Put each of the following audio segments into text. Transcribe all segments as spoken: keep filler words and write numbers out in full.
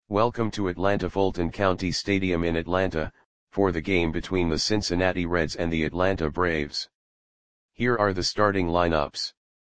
Welcome to Atlanta Fulton County Stadium in Atlanta, for the game between the Cincinnati Reds and the Atlanta Braves. Here are the starting lineups.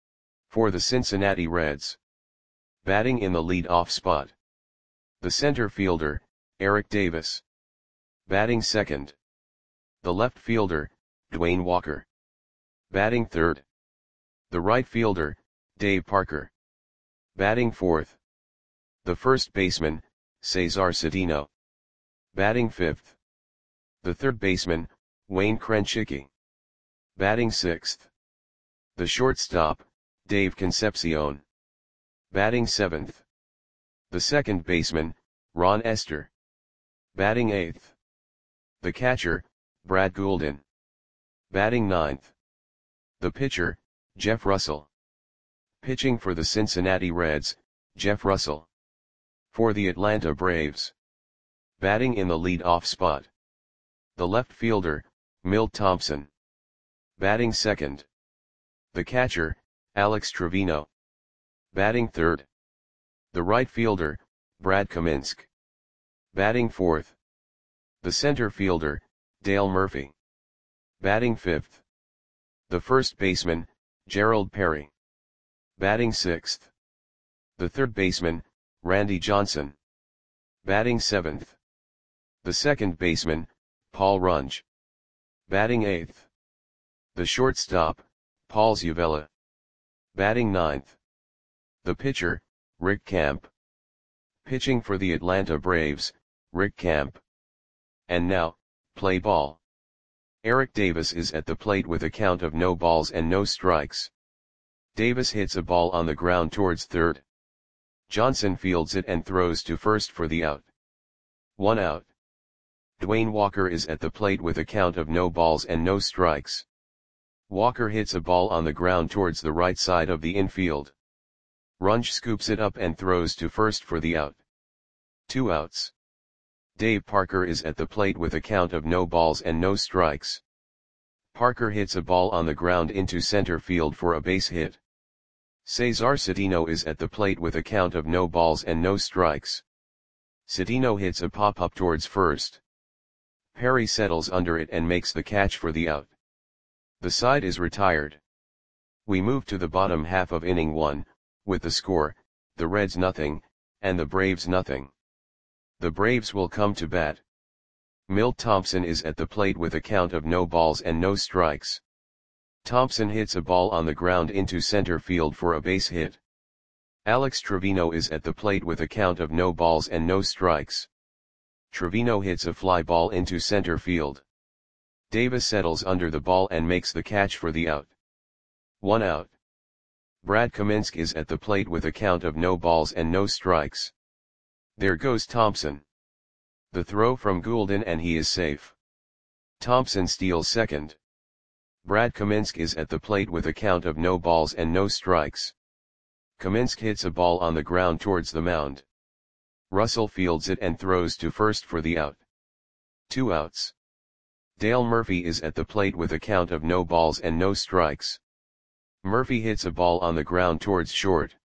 For the Cincinnati Reds. Batting in the lead-off spot. The center fielder, Eric Davis. Batting second. The left fielder, Dwayne Walker. Batting third. The right fielder, Dave Parker. Batting fourth. The first baseman, Cesar Cedeno. Batting fifth. The third baseman, Wayne Krenchicki. Batting sixth. The shortstop, Dave Concepcion. Batting seventh. The second baseman, Ron Estes. Batting eighth. The catcher, Brad Gulden. Batting ninth. The pitcher, Jeff Russell. Pitching for the Cincinnati Reds, Jeff Russell. For the Atlanta Braves. Batting in the lead-off spot. The left fielder, Milt Thompson. Batting second. The catcher, Alex Trevino. Batting third. The right fielder, Brad Kaminsky. Batting fourth. The center fielder, Dale Murphy. Batting fifth. The first baseman, Gerald Perry. Batting sixth. The third baseman, Randy Johnson. Batting seventh. The second baseman, Paul Runge. Batting eighth. The shortstop, Paul Zuvella. Batting ninth. The pitcher, Rick Camp. Pitching for the Atlanta Braves, Rick Camp. And now, play ball. Eric Davis is at the plate with a count of no balls and no strikes. Davis hits a ball on the ground towards third. Johnson fields it and throws to first for the out. One out. Dwayne Walker is at the plate with a count of no balls and no strikes. Walker hits a ball on the ground towards the right side of the infield. Runge scoops it up and throws to first for the out. Two outs. Dave Parker is at the plate with a count of no balls and no strikes. Parker hits a ball on the ground into center field for a base hit. Cesar Cedeno is at the plate with a count of no balls and no strikes. Cedeno hits a pop-up towards first. Perry settles under it and makes the catch for the out. The side is retired. We move to the bottom half of inning one, with the score, the Reds nothing, and the Braves nothing. The Braves will come to bat. Milt Thompson is at the plate with a count of no balls and no strikes. Thompson hits a ball on the ground into center field for a base hit. Alex Trevino is at the plate with a count of no balls and no strikes. Trevino hits a fly ball into center field. Davis settles under the ball and makes the catch for the out. One out. Brad Kaminsky is at the plate with a count of no balls and no strikes. There goes Thompson. The throw from Gulden and he is safe. Thompson steals second. Brad Kaminsky is at the plate with a count of no balls and no strikes. Kaminsky hits a ball on the ground towards the mound. Russell fields it and throws to first for the out. Two outs. Dale Murphy is at the plate with a count of no balls and no strikes. Murphy hits a ball on the ground towards short.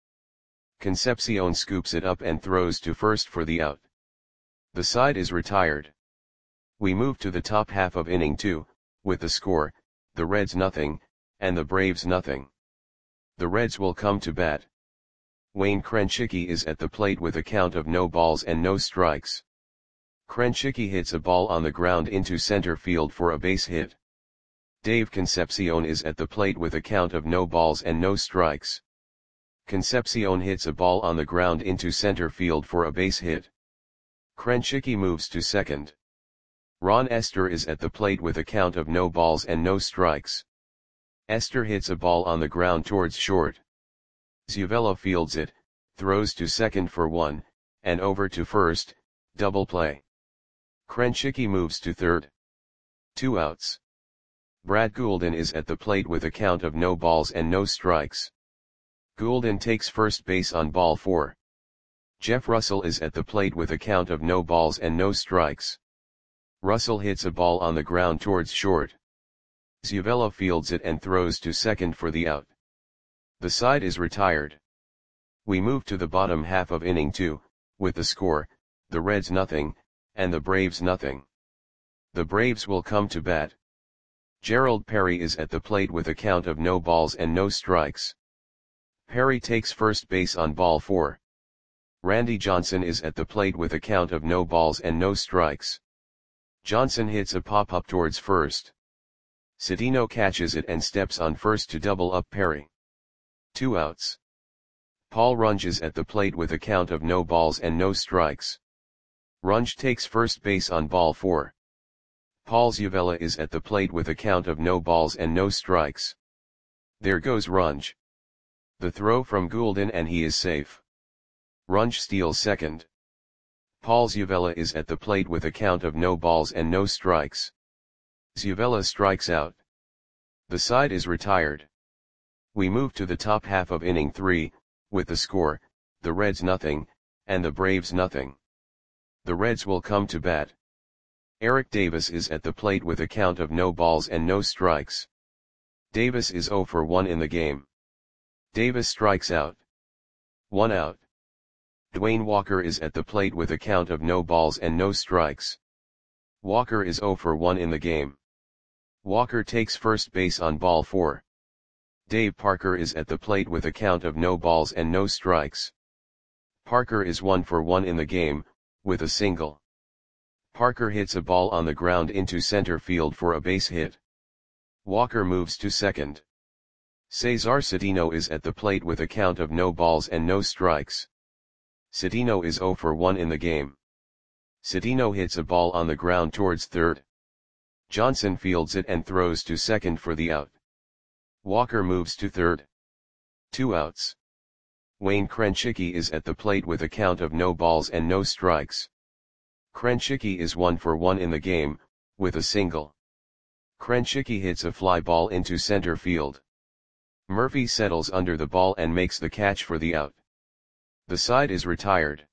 Concepcion scoops it up and throws to first for the out. The side is retired. We move to the top half of inning two, with the score, the Reds nothing, and the Braves nothing. The Reds will come to bat. Wayne Krenchicki is at the plate with a count of no balls and no strikes. Krenchicki hits a ball on the ground into center field for a base hit. Dave Concepcion is at the plate with a count of no balls and no strikes. Concepcion hits a ball on the ground into center field for a base hit. Krenchicki moves to second. Ron Estes is at the plate with a count of no balls and no strikes. Estes hits a ball on the ground towards short. Zuvella fields it, throws to second for one, and over to first, double play. Krenchicki moves to third. Two outs. Brad Gulden is at the plate with a count of no balls and no strikes. Gulden takes first base on ball four. Jeff Russell is at the plate with a count of no balls and no strikes. Russell hits a ball on the ground towards short. Zuvella fields it and throws to second for the out. The side is retired. We move to the bottom half of inning two, with the score, the Reds nothing, and the Braves nothing. The Braves will come to bat. Gerald Perry is at the plate with a count of no balls and no strikes. Perry takes first base on ball four. Randy Johnson is at the plate with a count of no balls and no strikes. Johnson hits a pop-up towards first. Cedeno catches it and steps on first to double up Perry. Two outs. Paul Runge is at the plate with a count of no balls and no strikes. Runge takes first base on ball four. Paul Zuvella is at the plate with a count of no balls and no strikes. There goes Runge. The throw from Goulden and he is safe. Runge steals second. Paul Zuvella is at the plate with a count of no balls and no strikes. Zuvella strikes out. The side is retired. We move to the top half of inning three, with the score, the Reds nothing, and the Braves nothing. The Reds will come to bat. Eric Davis is at the plate with a count of no balls and no strikes. Davis is zero for one in the game. Davis strikes out. One out. Dwayne Walker is at the plate with a count of no balls and no strikes. Walker is zero for one in the game. Walker takes first base on ball four. Dave Parker is at the plate with a count of no balls and no strikes. Parker is one for one in the game, with a single. Parker hits a ball on the ground into center field for a base hit. Walker moves to second. Cesar Cedeno is at the plate with a count of no balls and no strikes. Cedeno is zero for one in the game. Cedeno hits a ball on the ground towards third. Johnson fields it and throws to second for the out. Walker moves to third. Two outs. Wayne Krenchicki is at the plate with a count of no balls and no strikes. Krenchicki is one for one in the game, with a single. Krenchicki hits a fly ball into center field. Murphy settles under the ball and makes the catch for the out. The side is retired.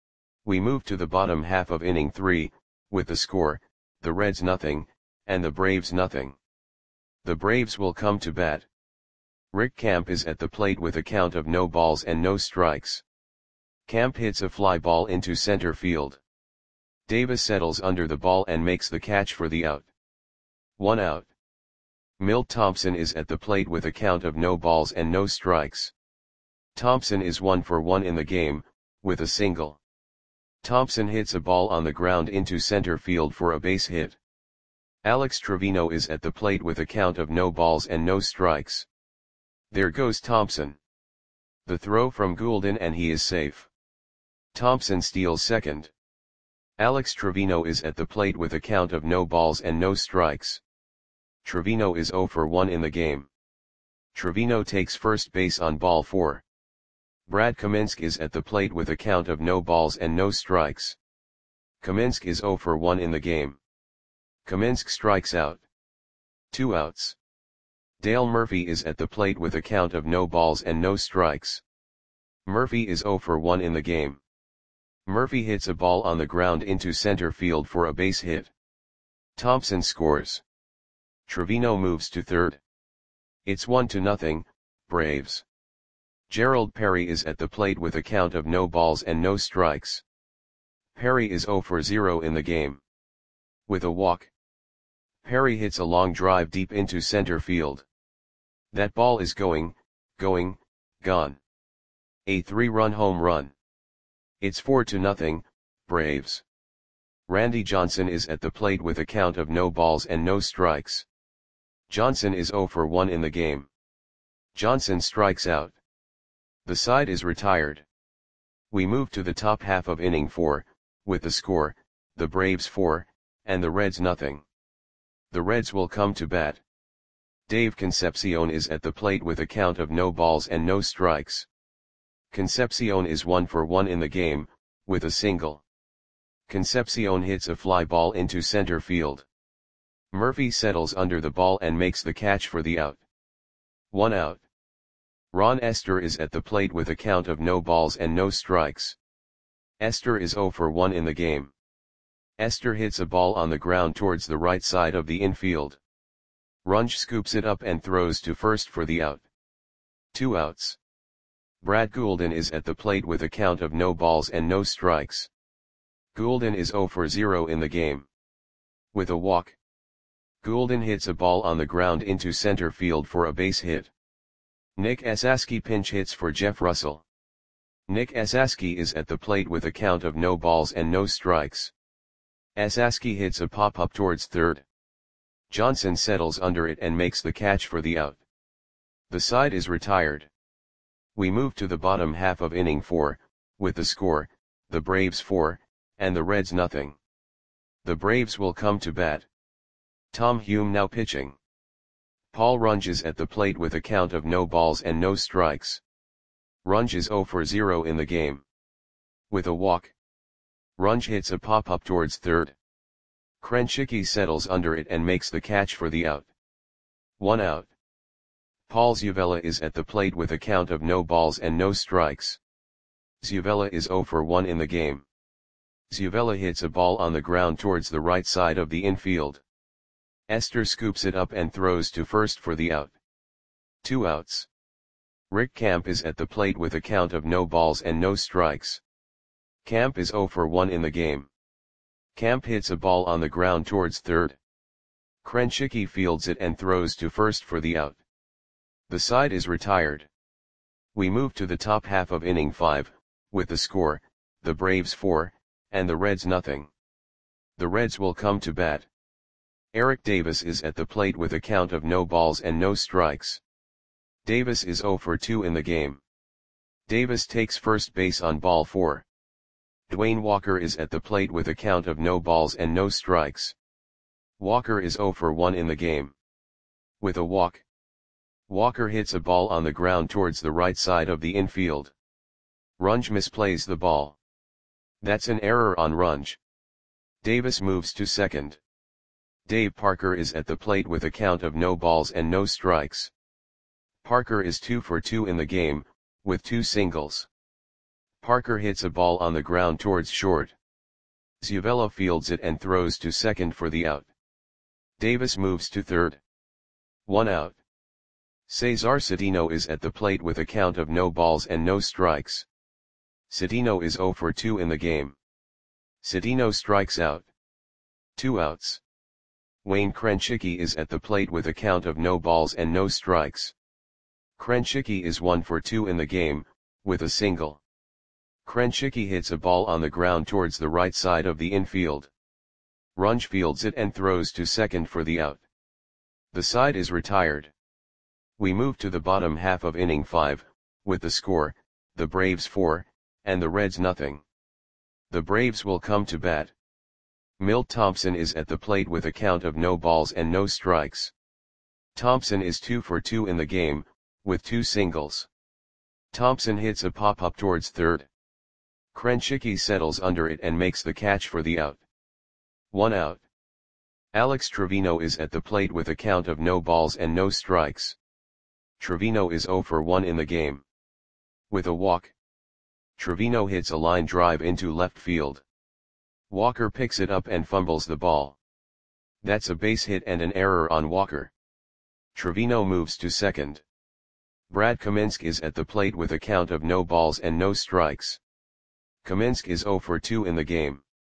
We move to the bottom half of inning three, with the score, the Reds nothing, and the Braves nothing. The Braves will come to bat. Rick Camp is at the plate with a count of no balls and no strikes. Camp hits a fly ball into center field. Davis settles under the ball and makes the catch for the out. One out. Milt Thompson is at the plate with a count of no balls and no strikes. Thompson is one for one in the game, with a single. Thompson hits a ball on the ground into center field for a base hit. Alex Trevino is at the plate with a count of no balls and no strikes. There goes Thompson. The throw from Goulden and he is safe. Thompson steals second. Alex Trevino is at the plate with a count of no balls and no strikes. Trevino is zero for one in the game. Trevino takes first base on ball four. Brad Kaminsk is at the plate with a count of no balls and no strikes. Kaminsk is zero for one in the game. Kaminsk strikes out. Two outs. Dale Murphy is at the plate with a count of no balls and no strikes. Murphy is zero for one in the game. Murphy hits a ball on the ground into center field for a base hit. Thompson scores. Trevino moves to third. It's one to nothing, Braves. Gerald Perry is at the plate with a count of no balls and no strikes. Perry is zero for zero in the game. With a walk, Perry hits a long drive deep into center field. That ball is going, going, gone. A three-run home run. It's four to nothing, Braves. Randy Johnson is at the plate with a count of no balls and no strikes. Johnson is zero for one in the game. Johnson strikes out. The side is retired. We move to the top half of inning four, with the score, the Braves four, and the Reds nothing. The Reds will come to bat. Dave Concepcion is at the plate with a count of no balls and no strikes. Concepcion is one for one in the game, with a single. Concepcion hits a fly ball into center field. Murphy settles under the ball and makes the catch for the out. One out. Ron Esther is at the plate with a count of no balls and no strikes. Esther is zero for one in the game. Esther hits a ball on the ground towards the right side of the infield. Runge scoops it up and throws to first for the out. Two outs. Brad Goulden is at the plate with a count of no balls and no strikes. Goulden is zero for zero in the game. With a walk, Goulden hits a ball on the ground into center field for a base hit. Nick Esasky pinch hits for Jeff Russell. Nick Esasky is at the plate with a count of no balls and no strikes. Esasky hits a pop-up towards third. Johnson settles under it and makes the catch for the out. The side is retired. We move to the bottom half of inning four, with the score, the Braves four, and the Reds nothing. The Braves will come to bat. Tom Hume now pitching. Paul Runge is at the plate with a count of no balls and no strikes. Runge is zero for zero in the game. With a walk, Runge hits a pop-up towards third. Krenchicki settles under it and makes the catch for the out. One out. Paul Zuvella is at the plate with a count of no balls and no strikes. Zuvella is zero for one in the game. Zuvella hits a ball on the ground towards the right side of the infield. Esther scoops it up and throws to first for the out. Two outs. Rick Camp is at the plate with a count of no balls and no strikes. Camp is zero for one in the game. Camp hits a ball on the ground towards third. Krenchicki fields it and throws to first for the out. The side is retired. We move to the top half of inning five, with the score, the Braves four, and the Reds nothing. The Reds will come to bat. Eric Davis is at the plate with a count of no balls and no strikes. Davis is zero for two in the game. Davis takes first base on ball four. Dwayne Walker is at the plate with a count of no balls and no strikes. Walker is zero for one in the game. With a walk, Walker hits a ball on the ground towards the right side of the infield. Runge misplays the ball. That's an error on Runge. Davis moves to second. Dave Parker is at the plate with a count of no balls and no strikes. Parker is two for two in the game, with two singles. Parker hits a ball on the ground towards short. Zuvella fields it and throws to second for the out. Davis moves to third. One out. Cesar Cedeno is at the plate with a count of no balls and no strikes. Cedeno is zero for two in the game. Cedeno strikes out. Two outs. Wayne Krenchicki is at the plate with a count of no balls and no strikes. Krenchicki is one for two in the game, with a single. Krenchicki hits a ball on the ground towards the right side of the infield. Runge fields it and throws to second for the out. The side is retired. We move to the bottom half of inning five, with the score, the Braves four, and the Reds nothing. The Braves will come to bat. Milt Thompson is at the plate with a count of no balls and no strikes. Thompson is two for two in the game, with two singles. Thompson hits a pop-up towards third. Krenchicki settles under it and makes the catch for the out. One out. Alex Trevino is at the plate with a count of no balls and no strikes. Trevino is zero for one in the game. With a walk, Trevino hits a line drive into left field. Walker picks it up and fumbles the ball. That's a base hit and an error on Walker. Trevino moves to second. Brad Kaminsk is at the plate with a count of no balls and no strikes. Kaminsk is zero for two in the game.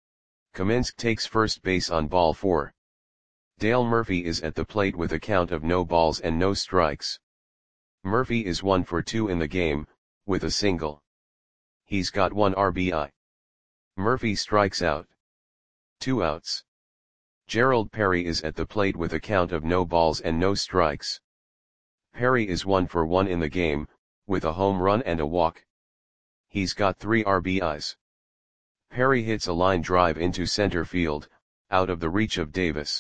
Kaminsk takes first base on ball four. Dale Murphy is at the plate with a count of no balls and no strikes. Murphy is one for two in the game, with a single. He's got one R B I. Murphy strikes out. Two outs. Gerald Perry is at the plate with a count of no balls and no strikes. Perry is one for one in the game, with a home run and a walk. He's got three R B Is. Perry hits a line drive into center field, out of the reach of Davis.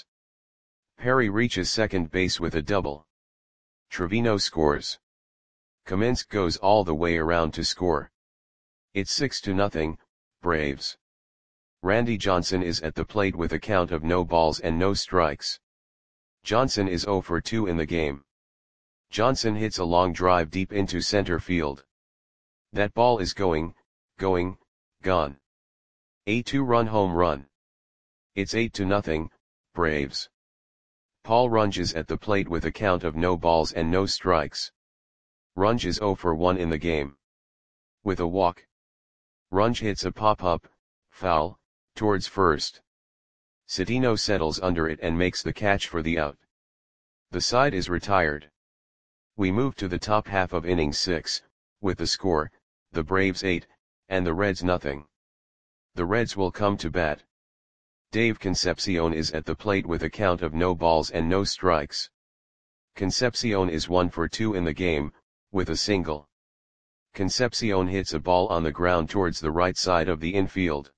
Perry reaches second base with a double. Trevino scores. Kaminsk goes all the way around to score. It's six to nothing, Braves. Randy Johnson is at the plate with a count of no balls and no strikes. Johnson is zero for two in the game. Johnson hits a long drive deep into center field. That ball is going, going, gone. A two-run home run. It's eight to nothing, Braves. Paul Runge is at the plate with a count of no balls and no strikes. Runge is zero for one in the game. With a walk, Runge hits a pop-up, foul, towards first. Citino settles under it and makes the catch for the out. The side is retired. We move to the top half of inning six, with the score, the Braves eight, and the Reds nothing. The Reds will come to bat. Dave Concepcion is at the plate with a count of no balls and no strikes. Concepcion is one for two in the game, with a single. Concepcion hits a ball on the ground towards the right side of the infield.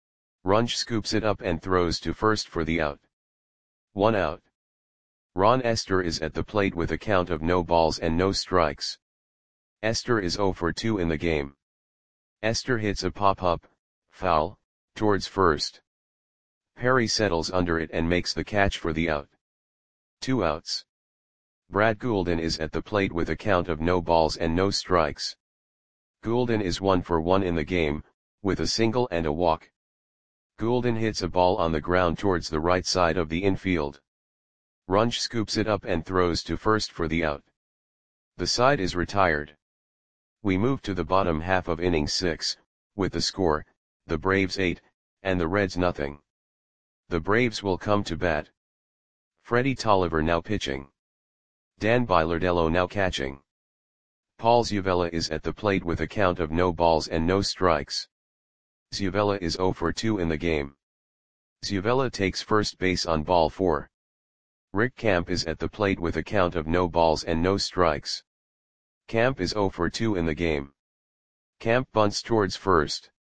Runge scoops it up and throws to first for the out. One out. Ron Esther is at the plate with a count of no balls and no strikes. Esther is zero for two in the game. Esther hits a pop-up, foul, towards first. Perry settles under it and makes the catch for the out. Two outs. Brad Goulden is at the plate with a count of no balls and no strikes. Goulden is one for one in the game, with a single and a walk. Goulden hits a ball on the ground towards the right side of the infield. Runge scoops it up and throws to first for the out. The side is retired. We move to the bottom half of inning six, with the score, the Braves eight, and the Reds nothing. The Braves will come to bat. Freddie Tolliver now pitching. Dan Bilardello now catching. Paul Zuvella is at the plate with a count of no balls and no strikes. Zuvella is zero for two in the game. Zuvella takes first base on ball four. Rick Camp is at the plate with a count of no balls and no strikes. Camp is zero for two in the game. Camp bunts towards first.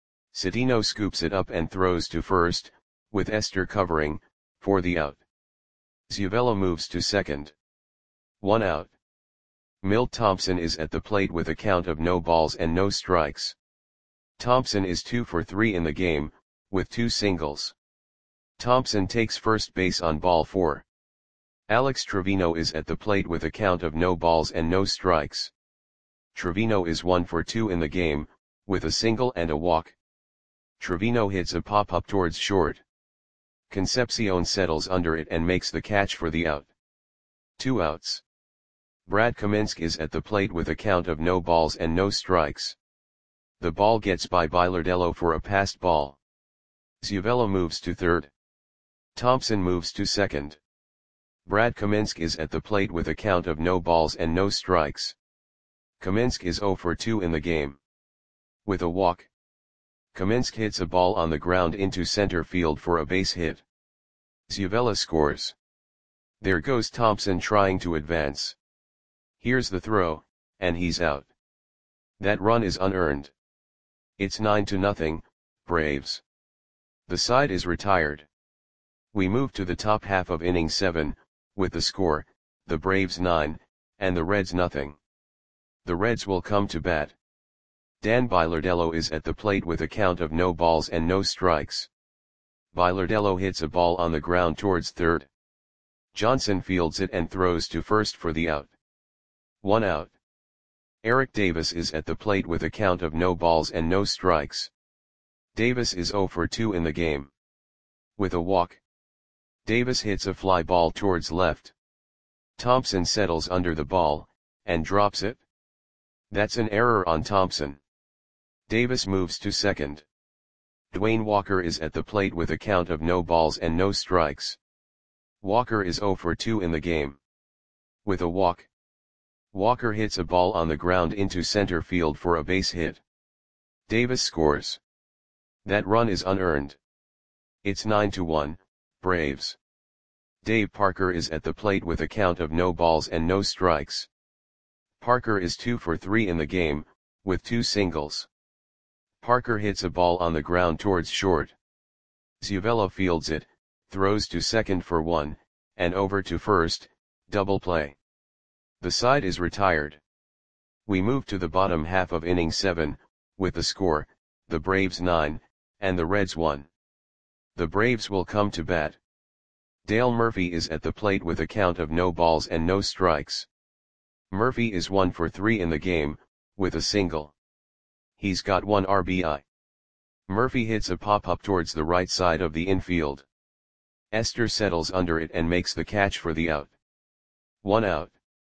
Citino scoops it up and throws to first, with Esther covering, for the out. Zuvella moves to second. One out. Milt Thompson is at the plate with a count of no balls and no strikes. Thompson is two for three in the game, with two singles. Thompson takes first base on ball four. Alex Trevino is at the plate with a count of no balls and no strikes. Trevino is one for two in the game, with a single and a walk. Trevino hits a pop-up towards short. Concepcion settles under it and makes the catch for the out. Two outs. Brad Kaminsky is at the plate with a count of no balls and no strikes. The ball gets by Bilardello for a passed ball. Zuvella moves to third. Thompson moves to second. Brad Kaminsky is at the plate with a count of no balls and no strikes. Kaminsky is zero for two in the game. With a walk. Kaminsky hits a ball on the ground into center field for a base hit. Zuvella scores. There goes Thompson trying to advance. Here's the throw, and he's out. That run is unearned. It's nine to nothing, Braves. The side is retired. We move to the top half of inning seven, with the score, the Braves nine, and the Reds nothing. The Reds will come to bat. Dan Bilardello is at the plate with a count of no balls and no strikes. Bilardello hits a ball on the ground towards third. Johnson fields it and throws to first for the out. One out. Eric Davis is at the plate with a count of no balls and no strikes. Davis is zero for two in the game. With a walk. Davis hits a fly ball towards left. Thompson settles under the ball, and drops it. That's an error on Thompson. Davis moves to second. Dwayne Walker is at the plate with a count of no balls and no strikes. Walker is zero for two in the game. With a walk. Walker hits a ball on the ground into center field for a base hit. Davis scores. That run is unearned. It's nine to one, Braves. Dave Parker is at the plate with a count of no balls and no strikes. Parker is two for three in the game, with two singles. Parker hits a ball on the ground towards short. Zuvella fields it, throws to second for one, and over to first, double play. The side is retired. We move to the bottom half of inning seven, with the score, the Braves nine, and the Reds one. The Braves will come to bat. Dale Murphy is at the plate with a count of no balls and no strikes. Murphy is one for three in the game, with a single. He's got one R B I. Murphy hits a pop-up towards the right side of the infield. Esther settles under it and makes the catch for the out. One out.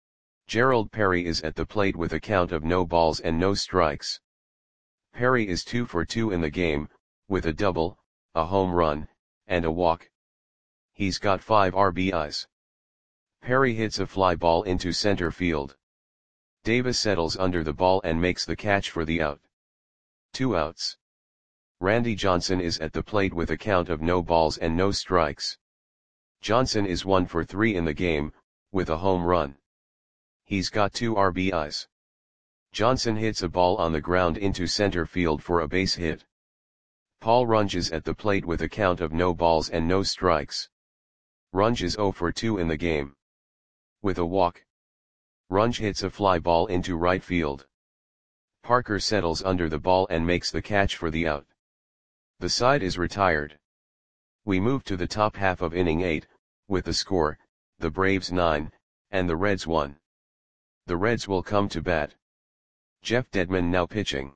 Gerald Perry is at the plate with a count of no balls and no strikes. Perry is two for two in the game, with a double, a home run, and a walk. He's got five R B Is. Perry hits a fly ball into center field. Davis settles under the ball and makes the catch for the out. Two outs. Randy Johnson is at the plate with a count of no balls and no strikes. Johnson is one for three in the game, with a home run. He's got two R B Is. Johnson hits a ball on the ground into center field for a base hit. Paul Runge is at the plate with a count of no balls and no strikes. Runge is zero for two in the game. With a walk. Runge hits a fly ball into right field. Parker settles under the ball and makes the catch for the out. The side is retired. We move to the top half of inning eight, with the score, the Braves nine, and the Reds one. The Reds will come to bat. Jeff Dedmon now pitching.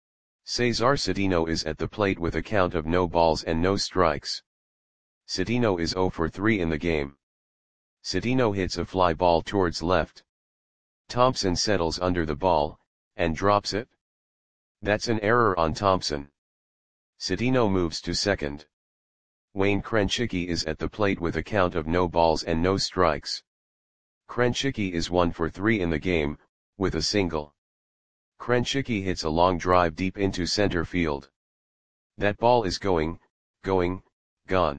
Cesar Cedeno is at the plate with a count of no balls and no strikes. Cedeno is zero for three in the game. Cedeno hits a fly ball towards left. Thompson settles under the ball, and drops it. That's an error on Thompson. Cedeno moves to second. Wayne Krenchicki is at the plate with a count of no balls and no strikes. Krenchicki is one for three in the game, with a single. Krenchicki hits a long drive deep into center field. That ball is going, going, gone.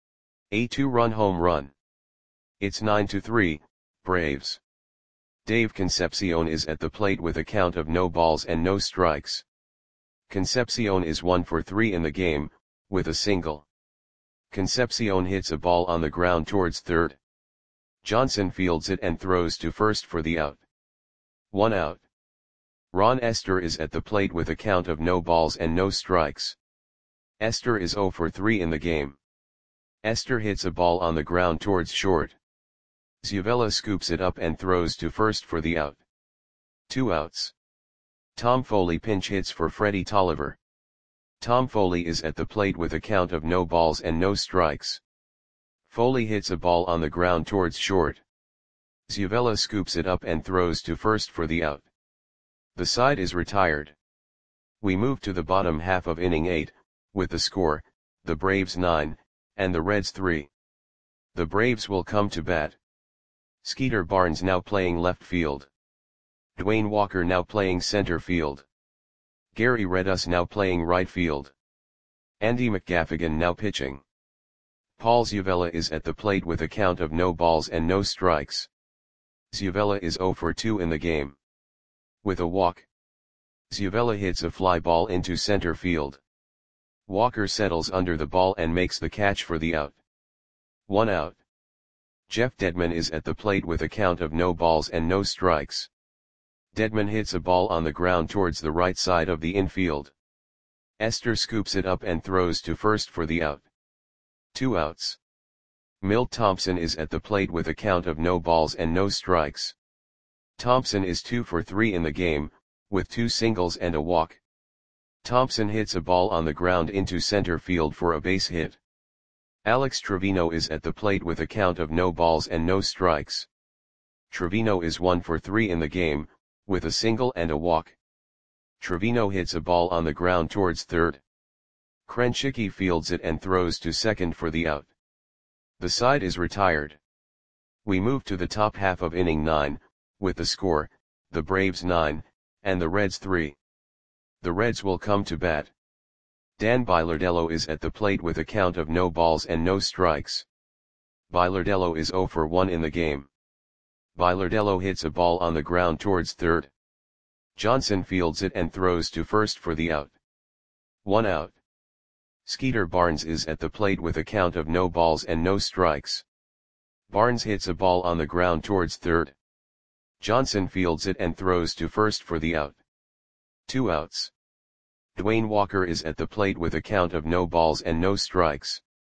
A two-run home run. It's nine to three, Braves. Dave Concepcion is at the plate with a count of no balls and no strikes. Concepcion is one for three in the game, with a single. Concepcion hits a ball on the ground towards third. Johnson fields it and throws to first for the out. One out. Ron Esther is at the plate with a count of no balls and no strikes. Esther is zero for three in the game. Esther hits a ball on the ground towards short. Zuvella scoops it up and throws to first for the out. Two outs. Tom Foley pinch hits for Freddie Tolliver. Tom Foley is at the plate with a count of no balls and no strikes. Foley hits a ball on the ground towards short. Zuvella scoops it up and throws to first for the out. The side is retired. We move to the bottom half of inning eight, with the score, the Braves nine, and the Reds three. The Braves will come to bat. Skeeter Barnes now playing left field. Dwayne Walker now playing center field. Gary Redus now playing right field. Andy McGaffigan now pitching. Paul Zuvella is at the plate with a count of no balls and no strikes. Zuvella is zero for two in the game. With a walk. Zuvella hits a fly ball into center field. Walker settles under the ball and makes the catch for the out. One out. Jeff Dedmon is at the plate with a count of no balls and no strikes. Dedmon hits a ball on the ground towards the right side of the infield. Esther scoops it up and throws to first for the out. Two outs. Milt Thompson is at the plate with a count of no balls and no strikes. Thompson is two for three in the game, with two singles and a walk. Thompson hits a ball on the ground into center field for a base hit. Alex Trevino is at the plate with a count of no balls and no strikes. Trevino is one for three in the game, with a single and a walk. Trevino hits a ball on the ground towards third. Krenchicki fields it and throws to second for the out. The side is retired. We move to the top half of inning nine, with the score, the Braves nine, and the Reds three. The Reds will come to bat. Dan Bilardello is at the plate with a count of no balls and no strikes. Bilardello is zero for one in the game. Bilardello hits a ball on the ground towards third. Johnson fields it and throws to first for the out. One out. Skeeter Barnes is at the plate with a count of no balls and no strikes. Barnes hits a ball on the ground towards third. Johnson fields it and throws to first for the out. Two outs. Dwayne Walker is at the plate with a count of no balls and no strikes.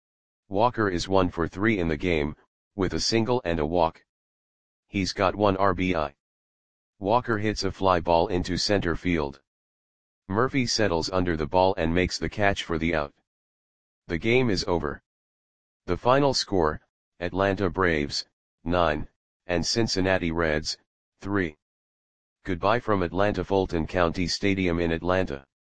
Walker is one for three in the game, with a single and a walk. He's got one R B I. Walker hits a fly ball into center field. Murphy settles under the ball and makes the catch for the out. The game is over. The final score, Atlanta Braves, nine, and Cincinnati Reds, three. Goodbye from Atlanta Fulton County Stadium in Atlanta.